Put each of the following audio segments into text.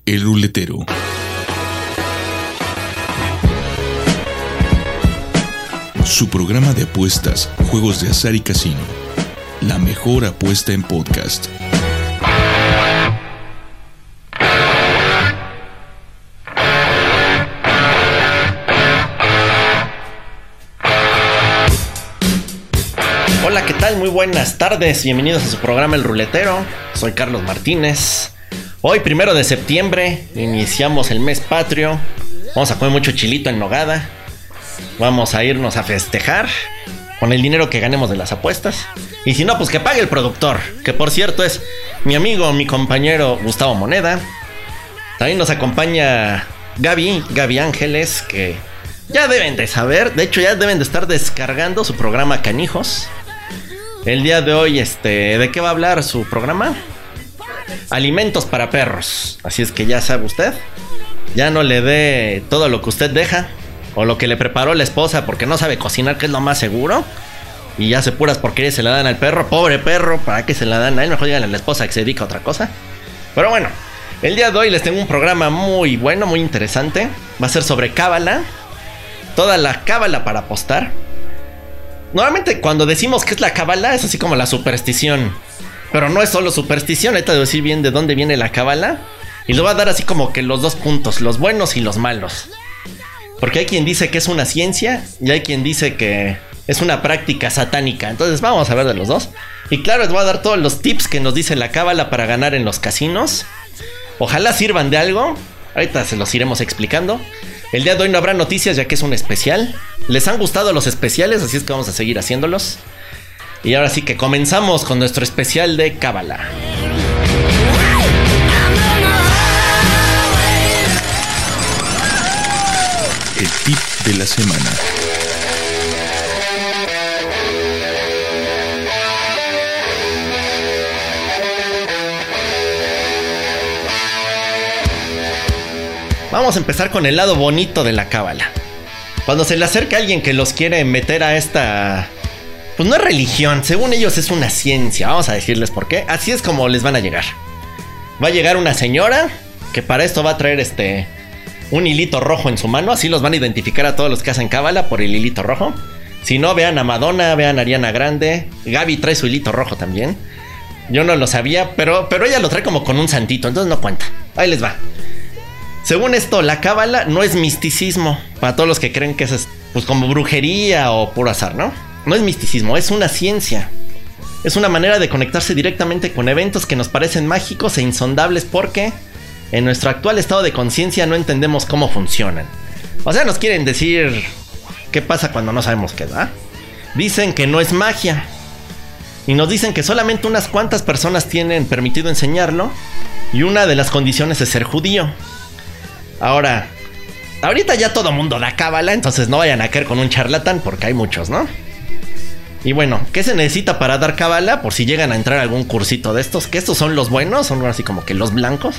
El Ruletero. Su programa de apuestas, juegos de azar y casino. La mejor apuesta en podcast. Hola, ¿qué tal? Muy buenas tardes, bienvenidos a su programa El Ruletero. Soy Carlos Martínez. Hoy, 1 de septiembre, iniciamos el mes patrio. Vamos a comer mucho chilito en nogada. Vamos a irnos a festejar con el dinero que ganemos de las apuestas. Y si no, pues que pague el productor, que por cierto es mi amigo, mi compañero Gustavo Moneda. También nos acompaña Gaby Ángeles, que ya deben de saber, de hecho ya deben de estar descargando su programa Canijos. El día de hoy, ¿de qué va a hablar su programa? Alimentos para perros. Así es que ya sabe usted, ya no le dé todo lo que usted deja o lo que le preparó la esposa porque no sabe cocinar, que es lo más seguro, y ya hace puras porquerías, se la dan al perro. Pobre perro, ¿para qué se la dan a él? Mejor díganle a la esposa que se dedica a otra cosa. Pero bueno, el día de hoy les tengo un programa muy bueno, muy interesante. Va a ser sobre cábala, toda la cábala para apostar. Normalmente cuando decimos que es la cábala es así como la superstición, pero no es solo superstición. Ahorita debo decir bien de dónde viene la cábala y le voy a dar así como que los dos puntos, los buenos y los malos. Porque hay quien dice que es una ciencia y hay quien dice que es una práctica satánica. Entonces vamos a ver de los dos. Y claro, les voy a dar todos los tips que nos dice la cábala para ganar en los casinos. Ojalá sirvan de algo. Ahorita se los iremos explicando. El día de hoy no habrá noticias ya que es un especial. Les han gustado los especiales, así es que vamos a seguir haciéndolos. Y ahora sí que comenzamos con nuestro especial de cábala. El tip de la semana. Vamos a empezar con el lado bonito de la cábala. Cuando se le acerca a alguien que los quiere meter a esta, pues no es religión, según ellos es una ciencia. Vamos a decirles por qué. Así es como les van a llegar. Va a llegar una señora que para esto va a traer un hilito rojo en su mano. Así los van a identificar a todos los que hacen cábala por el hilito rojo. Si no, vean a Madonna, vean a Ariana Grande. Gaby trae su hilito rojo también. Yo no lo sabía, pero ella lo trae como con un santito, entonces no cuenta. Ahí les va. Según esto, la cábala no es misticismo. Para todos los que creen que es pues como brujería o puro azar, ¿no? No es misticismo, es una ciencia. Es una manera de conectarse directamente con eventos que nos parecen mágicos e insondables porque en nuestro actual estado de conciencia no entendemos cómo funcionan. O sea, nos quieren decir qué pasa cuando no sabemos qué, ¿verdad? Dicen que no es magia. Y nos dicen que solamente unas cuantas personas tienen permitido enseñarlo. Y una de las condiciones es ser judío. Ahora, ahorita ya todo mundo da cábala, entonces no vayan a caer con un charlatán porque hay muchos, ¿no? Y bueno, ¿qué se necesita para dar cábala? Por si llegan a entrar a algún cursito de estos, que estos son los buenos, son así como que los blancos.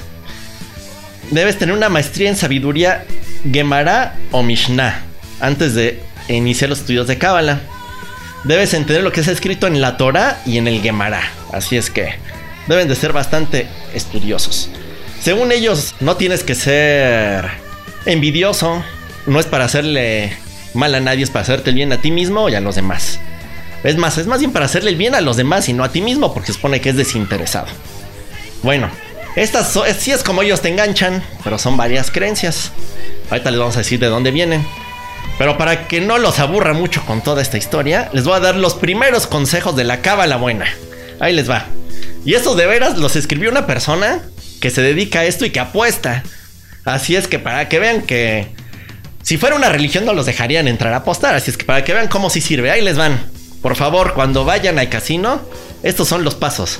Debes tener una maestría en sabiduría Gemara o Mishnah antes de iniciar los estudios de cábala. Debes entender lo que está escrito en la Torah y en el Gemara, así es que deben de ser bastante estudiosos. Según ellos, no tienes que ser envidioso. No es para hacerle mal a nadie, es para hacerte el bien a ti mismo y a los demás. Es más bien para hacerle el bien a los demás y no a ti mismo, porque se supone que es desinteresado. Bueno, estas sí es como ellos te enganchan, pero son varias creencias. Ahorita les vamos a decir de dónde vienen. Pero para que no los aburra mucho con toda esta historia, les voy a dar los primeros consejos de la cábala buena. Ahí les va. Y estos de veras los escribió una persona que se dedica a esto y que apuesta. Así es que para que vean que si fuera una religión no los dejarían entrar a apostar. Así es que para que vean cómo sí sirve, ahí les van. Por favor, cuando vayan al casino, estos son los pasos.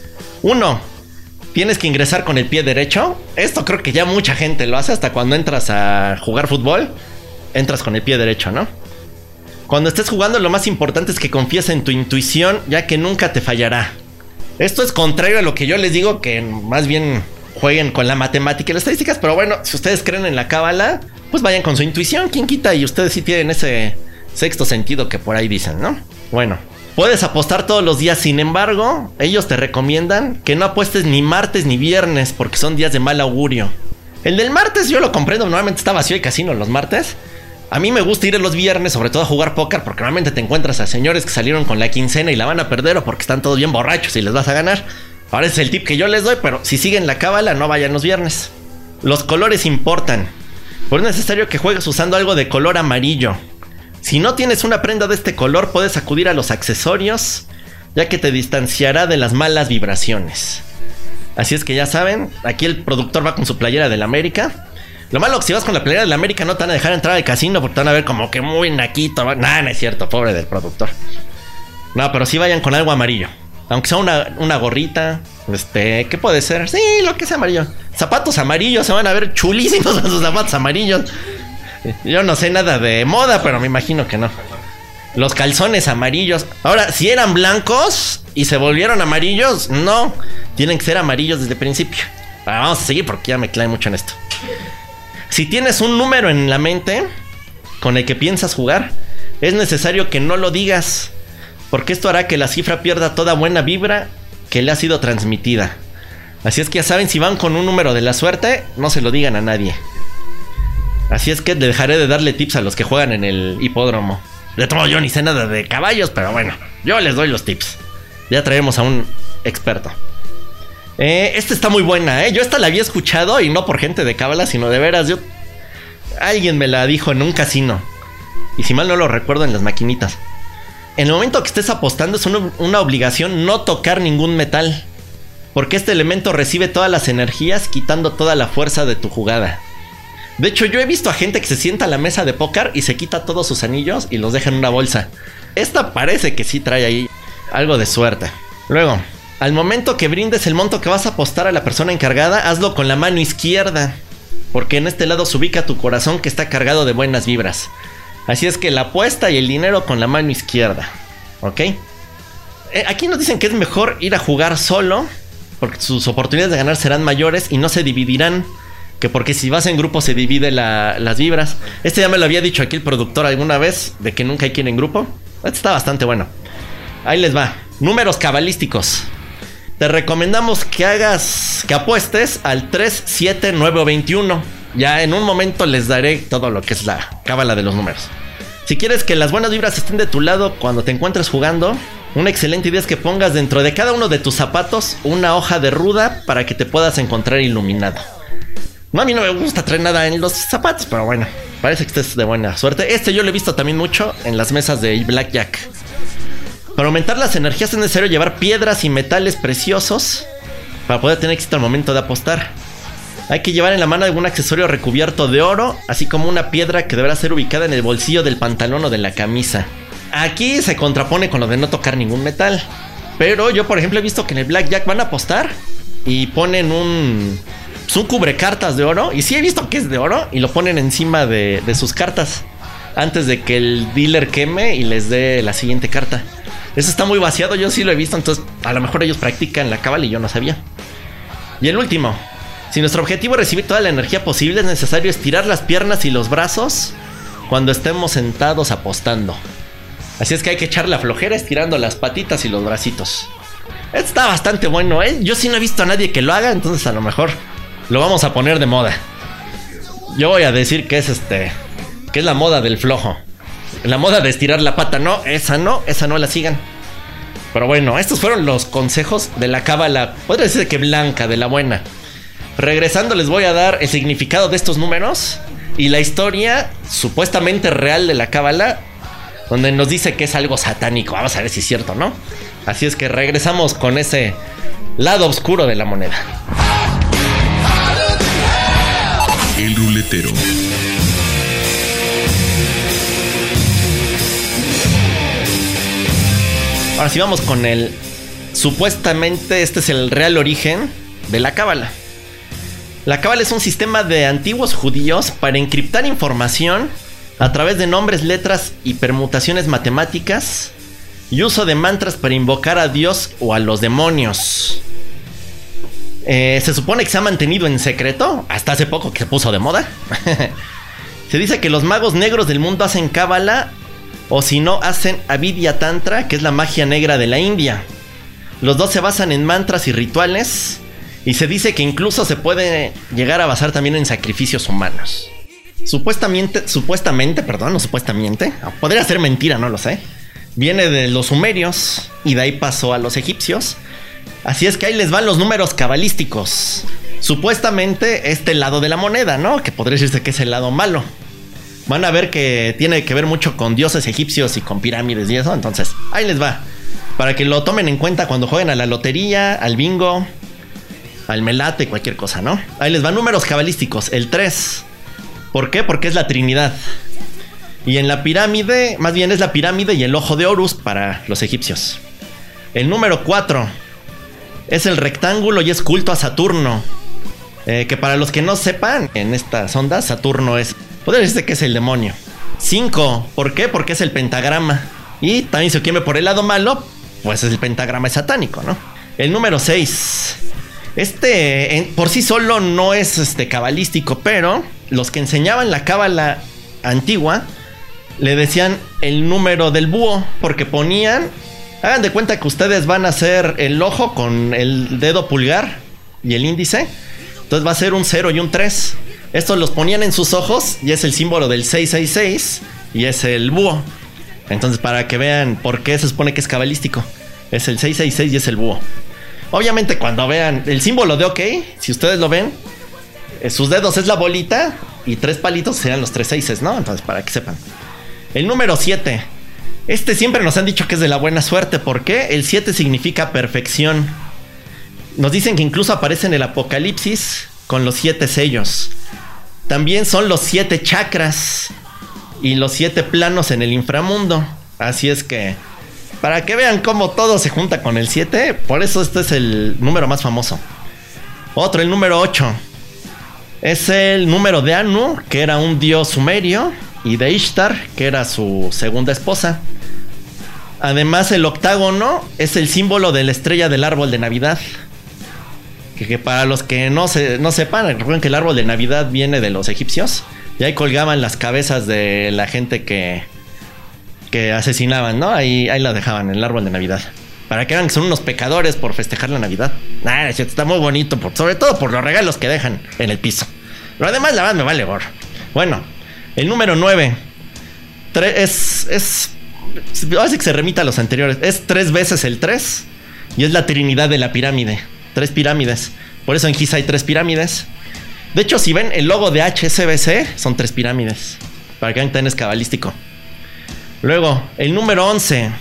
1. Tienes que ingresar con el pie derecho. Esto creo que ya mucha gente lo hace. Hasta cuando entras a jugar fútbol, entras con el pie derecho, ¿no? Cuando estés jugando, lo más importante es que confíes en tu intuición, ya que nunca te fallará. Esto es contrario a lo que yo les digo, que más bien jueguen con la matemática y las estadísticas. Pero bueno, si ustedes creen en la cábala, pues vayan con su intuición. ¿Quién quita? Y ustedes sí tienen ese sexto sentido que por ahí dicen, ¿no? Bueno, puedes apostar todos los días. Sin embargo, ellos te recomiendan que no apuestes ni martes ni viernes porque son días de mal augurio. El del martes yo lo comprendo, normalmente está vacío el casino los martes. A mí me gusta ir los viernes, sobre todo a jugar póker, porque normalmente te encuentras a señores que salieron con la quincena y la van a perder o porque están todos bien borrachos y les vas a ganar. Ahora ese es el tip que yo les doy, pero si siguen la cábala, no vayan los viernes. Los colores importan. Por eso es necesario que juegues usando algo de color amarillo. Si no tienes una prenda de este color, puedes acudir a los accesorios, ya que te distanciará de las malas vibraciones. Así es que ya saben, aquí el productor va con su playera del América. Lo malo es que si vas con la playera del América no te van a dejar entrar al casino porque te van a ver como que muy naquito. Nah, no es cierto, pobre del productor. No, pero sí vayan con algo amarillo. Aunque sea una gorrita, ¿qué puede ser? Sí, lo que sea amarillo. Zapatos amarillos, se van a ver chulísimos con sus zapatos amarillos. Yo no sé nada de moda, pero me imagino que no. Los calzones amarillos. Ahora, si eran blancos y se volvieron amarillos, no. Tienen que ser amarillos desde el principio. Vamos a seguir porque ya me clave mucho en esto. Si tienes un número en la mente con el que piensas jugar, es necesario que no lo digas, porque esto hará que la cifra pierda toda buena vibra que le ha sido transmitida. Así es que ya saben, si van con un número de la suerte, no se lo digan a nadie. Así es que dejaré de darle tips a los que juegan en el hipódromo. De todo, yo ni sé nada de caballos, pero bueno, yo les doy los tips. Ya traemos a un experto. Esta está muy buena, Yo esta la había escuchado y no por gente de cábala, sino de veras. Alguien me la dijo en un casino. Y si mal no lo recuerdo, en las maquinitas. En el momento que estés apostando es una obligación no tocar ningún metal, porque este elemento recibe todas las energías, quitando toda la fuerza de tu jugada. De hecho, yo he visto a gente que se sienta a la mesa de póker y se quita todos sus anillos y los deja en una bolsa. Esta parece que sí trae ahí algo de suerte. Luego, al momento que brindes el monto que vas a apostar a la persona encargada, hazlo con la mano izquierda, porque en este lado se ubica tu corazón, que está cargado de buenas vibras. Así es que la apuesta y el dinero con la mano izquierda, ¿ok? Aquí nos dicen que es mejor ir a jugar solo, porque sus oportunidades de ganar serán mayores y no se dividirán, que porque si vas en grupo se divide las vibras. Ya me lo había dicho aquí el productor alguna vez, de que nunca hay quien en grupo. Está bastante bueno. Ahí les va. Números cabalísticos. Te recomendamos que apuestes al 3, 7, 9 o 21. Ya en un momento les daré todo lo que es la cábala de los números. Si quieres que las buenas vibras estén de tu lado cuando te encuentres jugando, una excelente idea es que pongas dentro de cada uno de tus zapatos una hoja de ruda para que te puedas encontrar iluminado. No, a mí no me gusta traer nada en los zapatos, pero bueno, parece que estés de buena suerte. Yo lo he visto también mucho en las mesas de Blackjack. Para aumentar las energías es necesario llevar piedras y metales preciosos para poder tener éxito al momento de apostar. Hay que llevar en la mano algún accesorio recubierto de oro, así como una piedra que deberá ser ubicada en el bolsillo del pantalón o de la camisa. Aquí se contrapone con lo de no tocar ningún metal. Pero yo, por ejemplo, he visto que en el Blackjack van a apostar y ponen un cubrecartas de oro. Y sí he visto que es de oro y lo ponen encima de sus cartas antes de que el dealer queme y les dé la siguiente carta. Eso está muy vaciado, yo sí lo he visto. Entonces a lo mejor ellos practican la cábala y yo no sabía. Y el último: si nuestro objetivo es recibir toda la energía posible, es necesario estirar las piernas y los brazos cuando estemos sentados apostando. Así es que hay que echar la flojera estirando las patitas y los bracitos. Está bastante bueno, Yo sí no he visto a nadie que lo haga, entonces a lo mejor lo vamos a poner de moda. Yo voy a decir que es que es la moda del flojo. La moda de estirar la pata, esa no la sigan. Pero bueno, estos fueron los consejos de la cábala, podría decir que blanca, de la buena. Regresando les voy a dar el significado de estos números y la historia supuestamente real de la cábala, donde nos dice que es algo satánico. Vamos a ver si es cierto, ¿no? Así es que regresamos con ese lado oscuro de la moneda. El ruletero. Ahora sí vamos con el... Supuestamente este es el real origen de la cábala. La cábala es un sistema de antiguos judíos para encriptar información a través de nombres, letras y permutaciones matemáticas, y uso de mantras para invocar a Dios o a los demonios. Se supone que se ha mantenido en secreto hasta hace poco que se puso de moda. Se dice que los magos negros del mundo hacen cábala, o si no, hacen Avidya Tantra, que es la magia negra de la India. Los dos se basan en mantras y rituales, Y se dice que incluso se puede llegar a basar también en sacrificios humanos. Supuestamente, podría ser mentira, no lo sé. Viene de los sumerios y de ahí pasó a los egipcios. Así es que ahí les van los números cabalísticos. Supuestamente este lado de la moneda, ¿no? Que podría decirse que es el lado malo. Van a ver que tiene que ver mucho con dioses egipcios y con pirámides y eso. Entonces, ahí les va. Para que lo tomen en cuenta cuando jueguen a la lotería, al bingo, al melate, cualquier cosa, ¿no? Ahí les van números cabalísticos. El 3. ¿Por qué? Porque es la Trinidad. Y en la pirámide, más bien es la pirámide y el ojo de Horus para los egipcios. El número 4 es el rectángulo y es culto a Saturno. Que para los que no sepan, en estas ondas, Saturno podría decirse que es el demonio. 5, ¿por qué? Porque es el pentagrama. Y también si quiere por el lado malo, pues el pentagrama es satánico, ¿no? El número 6. Por sí solo no es cabalístico, pero los que enseñaban la cábala antigua le decían el número del búho, porque ponían, hagan de cuenta que ustedes van a hacer el ojo con el dedo pulgar y el índice, entonces va a ser un 0 y un 3. Estos los ponían en sus ojos y es el símbolo del 666 y es el búho. Entonces, para que vean por qué se supone que es cabalístico, es el 666 y es el búho. Obviamente, cuando vean el símbolo de OK, si ustedes lo ven, sus dedos es la bolita y 3 palitos serían los 3 seises, ¿no? Entonces, para que sepan. El número 7. Siempre nos han dicho que es de la buena suerte. ¿Por qué? El 7 significa perfección. Nos dicen que incluso aparece en el Apocalipsis con los 7 sellos. También son los 7 chakras y los 7 planos en el inframundo. Así es que, para que vean cómo todo se junta con el 7, por eso este es el número más famoso. Otro, el número 8. Es el número de Anu, que era un dios sumerio, y de Ishtar, que era su segunda esposa. Además, el octágono es el símbolo de la estrella del árbol de Navidad. Que para los que no sepan, recuerden que el árbol de Navidad viene de los egipcios. Y ahí colgaban las cabezas de la gente que asesinaban, ¿no? Ahí la dejaban en el árbol de Navidad. Para que vean que son unos pecadores por festejar la Navidad. Está muy bonito, sobre todo por los regalos que dejan en el piso. Pero además, la verdad, me vale gorro. Bueno, el número 9 así que se remita a los anteriores. Es 3 veces el 3 y es la Trinidad de la pirámide. 3 pirámides. Por eso en Giza hay 3 pirámides. De hecho, si ven el logo de HSBC, son 3 pirámides. Para que vean que también es cabalístico. Luego, el número 11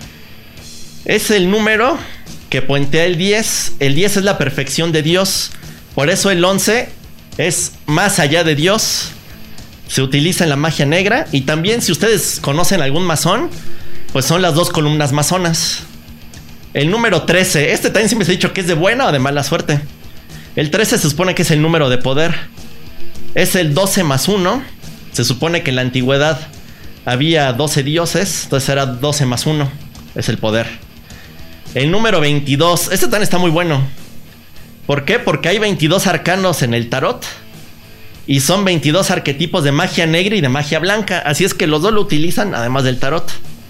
es el número que puentea el 10. El 10 es la perfección de Dios. Por eso el 11 es más allá de Dios. Se utiliza en la magia negra. Y también, si ustedes conocen algún masón, pues son las 2 columnas masonas. El número 13. También siempre se ha dicho que es de buena o de mala suerte. El 13 se supone que es el número de poder. Es el 12 más 1. Se supone que en la antigüedad había 12 dioses. Entonces era 12 más 1. Es el poder. El número 22. También está muy bueno. ¿Por qué? Porque hay 22 arcanos en el tarot. Y son 22 arquetipos de magia negra y de magia blanca. Así es que los dos lo utilizan además del tarot.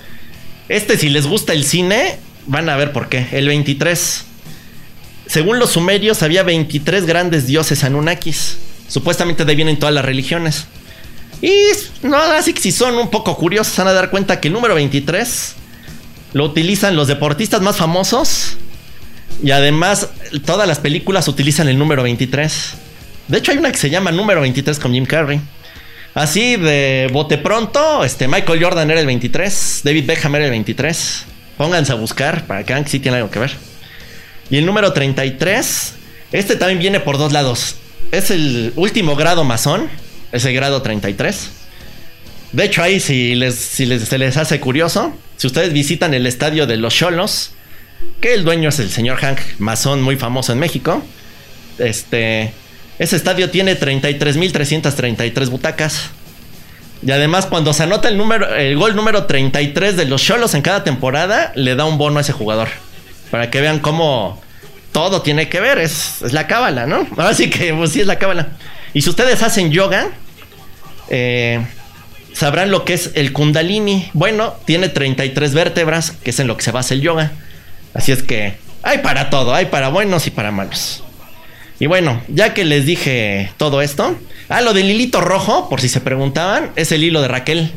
Si les gusta el cine, van a ver por qué. El 23. Según los sumerios, había 23 grandes dioses Anunnakis. Supuestamente de ahí vienen todas las religiones. Y no, así que si son un poco curiosos, van a dar cuenta que el número 23 lo utilizan los deportistas más famosos. Y además, todas las películas utilizan el número 23. De hecho, hay una que se llama Número 23 con Jim Carrey. Así de bote pronto, Michael Jordan era el 23, David Beckham era el 23. Pónganse a buscar para que vean que sí tiene algo que ver. Y el número 33, también viene por 2 lados. Es el último grado masón, es el grado 33. De hecho, ahí se les hace curioso, si ustedes visitan el estadio de los Xolos, que el dueño es el señor Hank, masón muy famoso en México. Ese estadio tiene 33,333 butacas. Y además, cuando se anota el gol número 33 de los Xolos en cada temporada, le da un bono a ese jugador. Para que vean cómo todo tiene que ver. Es la cábala, ¿no? Así que pues sí es la cábala. Y si ustedes hacen yoga, sabrán lo que es el Kundalini. Bueno, tiene 33 vértebras, que es en lo que se basa el yoga. Así es que hay para todo, hay para buenos y para malos. Y bueno, ya que les dije todo esto. Lo del hilito rojo, por si se preguntaban, es el hilo de Raquel.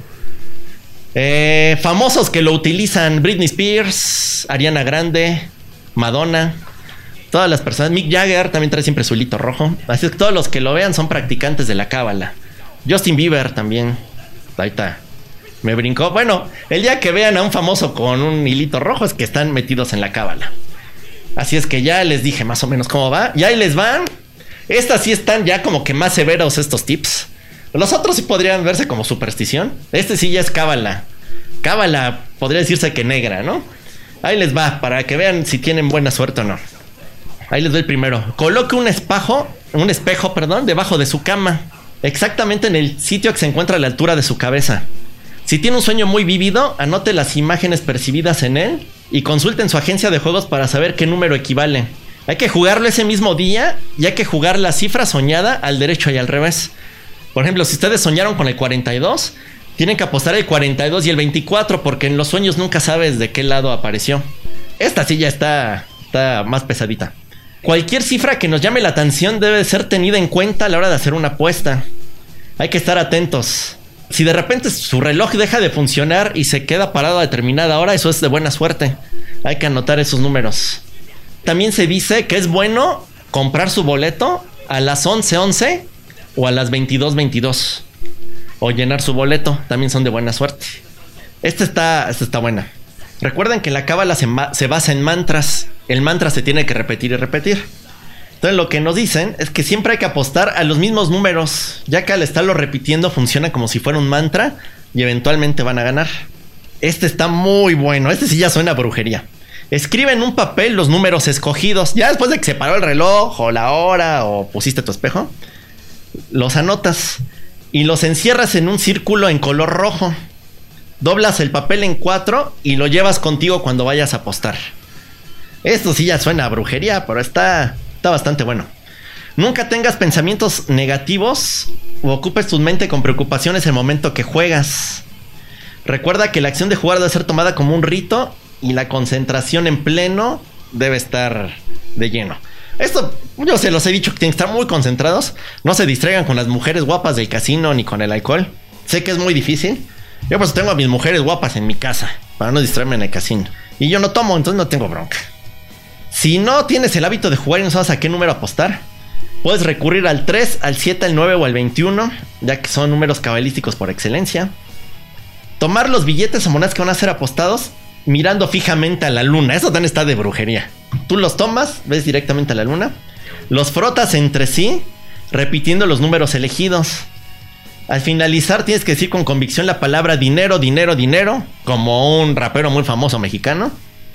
Famosos que lo utilizan: Britney Spears, Ariana Grande, Madonna. Todas las personas. Mick Jagger también trae siempre su hilito rojo. Así es que todos los que lo vean son practicantes de la cábala. Justin Bieber también. Ahí está. Me brincó. Bueno, el día que vean a un famoso con un hilito rojo es que están metidos en la cábala. Así es que ya les dije más o menos cómo va. Y ahí les van. Estas sí están ya como que más severos estos tips. Los otros sí podrían verse como superstición. Este sí ya es cábala. Cábala podría decirse que negra, ¿no? Ahí les va, para que vean si tienen buena suerte o no. Ahí les doy el primero. Coloque un espejo, debajo de su cama. Exactamente en el sitio que se encuentra a la altura de su cabeza. Si tiene un sueño muy vívido, anote las imágenes percibidas en él y consulte en su agencia de juegos para saber qué número equivale. Hay que jugarlo ese mismo día y hay que jugar la cifra soñada al derecho y al revés. Por ejemplo, si ustedes soñaron con el 42, tienen que apostar el 42 y el 24 porque en los sueños nunca sabes de qué lado apareció. Esta sí ya está más pesadita. Cualquier cifra que nos llame la atención debe ser tenida en cuenta a la hora de hacer una apuesta. Hay que estar atentos. Si de repente su reloj deja de funcionar y se queda parado a determinada hora, eso es de buena suerte. Hay que anotar esos números. También se dice que es bueno comprar su boleto a las 11:11 o a las 22:22. O llenar su boleto, también son de buena suerte. Esta está buena. Recuerden que la cábala se basa en mantras. El mantra se tiene que repetir y repetir. Entonces lo que nos dicen es que siempre hay que apostar a los mismos números, ya que al estarlo repitiendo funciona como si fuera un mantra y eventualmente van a ganar. Este está muy bueno. Este sí ya suena a brujería. Escribe en un papel los números escogidos. Ya después de que se paró el reloj o la hora o pusiste tu espejo, los anotas y los encierras en un círculo en color rojo. Doblas el papel en 4 y lo llevas contigo cuando vayas a apostar. Esto sí ya suena a brujería, pero está bastante bueno. Nunca tengas pensamientos negativos o ocupes tu mente con preocupaciones en el momento que juegas. Recuerda que la acción de jugar debe ser tomada como un rito y la concentración en pleno debe estar de lleno. Esto yo se los he dicho que tienen que estar muy concentrados. No se distraigan con las mujeres guapas del casino ni con el alcohol. Sé que es muy difícil. Yo pues tengo a mis mujeres guapas en mi casa para no distraerme en el casino. Y yo no tomo, entonces no tengo bronca. Si no tienes el hábito de jugar y no sabes a qué número apostar, puedes recurrir al 3, al 7, al 9 o al 21, ya que son números cabalísticos por excelencia. Tomar los billetes o monedas que van a ser apostados mirando fijamente a la luna. Eso también está de brujería. Tú los tomas, ves directamente a la luna, los frotas entre sí, repitiendo los números elegidos. Al finalizar tienes que decir con convicción la palabra dinero, dinero, dinero, como un rapero muy famoso mexicano.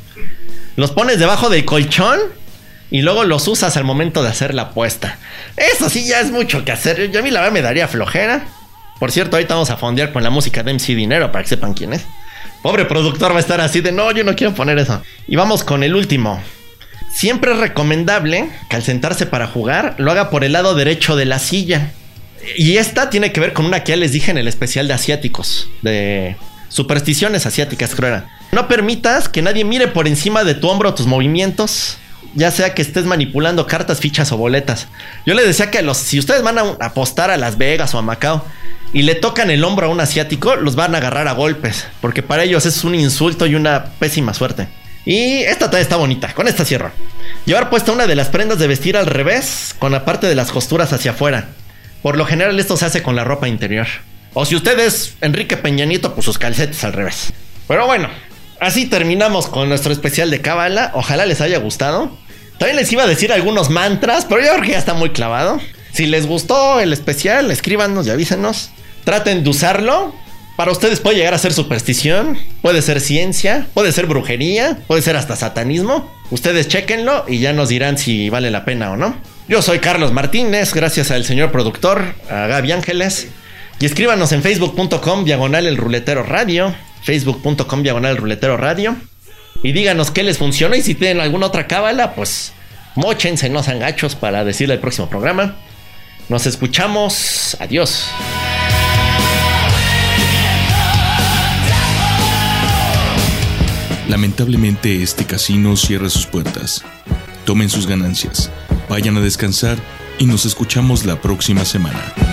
Los pones debajo del colchón y luego los usas al momento de hacer la apuesta. Eso sí ya es mucho que hacer. Yo a mí la verdad me daría flojera. Por cierto, ahorita vamos a fondear con la música de MC Dinero para que sepan quién es. Pobre productor va a estar así de no, yo no quiero poner eso. Y vamos con el último. Siempre es recomendable que al sentarse para jugar lo haga por el lado derecho de la silla. Y esta tiene que ver con una que ya les dije en el especial de asiáticos, de supersticiones asiáticas, creo era. No permitas que nadie mire por encima de tu hombro tus movimientos, ya sea que estés manipulando cartas, fichas o boletas. Yo les decía que si ustedes van a apostar a Las Vegas o a Macao y le tocan el hombro a un asiático, los van a agarrar a golpes, porque para ellos es un insulto y una pésima suerte. Y esta también está bonita, con esta cierro. Llevar puesta una de las prendas de vestir al revés, con la parte de las costuras hacia afuera. Por lo general esto se hace con la ropa interior. O si usted es Enrique Peña Nieto, pues sus calcetes al revés. Pero bueno, así terminamos con nuestro especial de cábala. Ojalá les haya gustado. También les iba a decir algunos mantras, pero yo creo que ya está muy clavado. Si les gustó el especial, escríbanos y avísenos. Traten de usarlo. Para ustedes puede llegar a ser superstición, puede ser ciencia, puede ser brujería, puede ser hasta satanismo. Ustedes chéquenlo y ya nos dirán si vale la pena o no. Yo soy Carlos Martínez, gracias al señor productor, a Gaby Ángeles. Y escríbanos en facebook.com/el ruletero radio, facebook.com/el ruletero radio. Y díganos qué les funcionó y si tienen alguna otra cábala, pues móchense, no sean gachos para decirle el próximo programa. Nos escuchamos, adiós. Lamentablemente este casino cierra sus puertas. Tomen sus ganancias. Vayan a descansar y nos escuchamos la próxima semana.